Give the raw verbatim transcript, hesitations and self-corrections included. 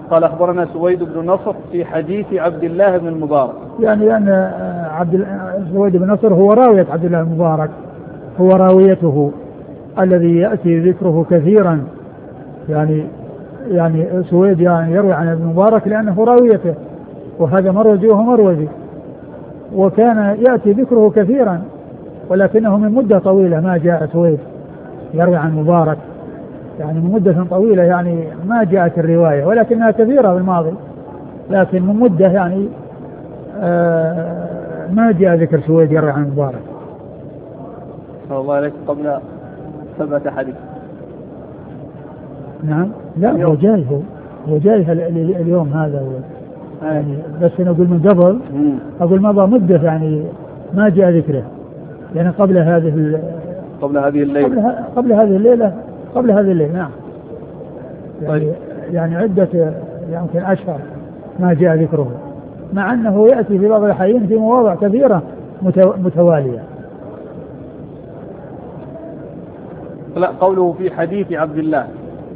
قال أخبرنا سويد بن نصر في حديث عبد الله بن المبارك. يعني لأن عبد سويد بن نصر هو راوية عبد الله بن المبارك، هو راويته الذي يأتي ذكره كثيرا. يعني يعني سويد يعني يروي عن ابن المبارك لأنه راويته، وهذا مروزي وهو مروزي، وكان يأتي ذكره كثيرا، ولكنه من مدة طويلة ما جاء سويد يروي عن مبارك، يعني من مدة طويلة يعني ما جاءت الرواية، ولكنها كثيرة بالماضي، لكن من مدة يعني آه ما جاء ذكر سويد يروي عن مبارك. صلى الله عليه قبل سبعة حديث. نعم لا هو جاي هو هو جاي اليوم هذا هو يعني، بس أنا أقول من قبل أقول مضى مدة يعني ما جاء ذكره، يعني قبل هذه قبل هذه الليلة قبل, قبل هذه الليلة قبل هذه الليلة نعم. يعني, طيب. يعني عدة يمكن يعني أشهر ما جاء ذكره، مع أنه يأتي في بعض الأحيان في مواضع كثيرة متوالية. لا قوله في حديث عبد الله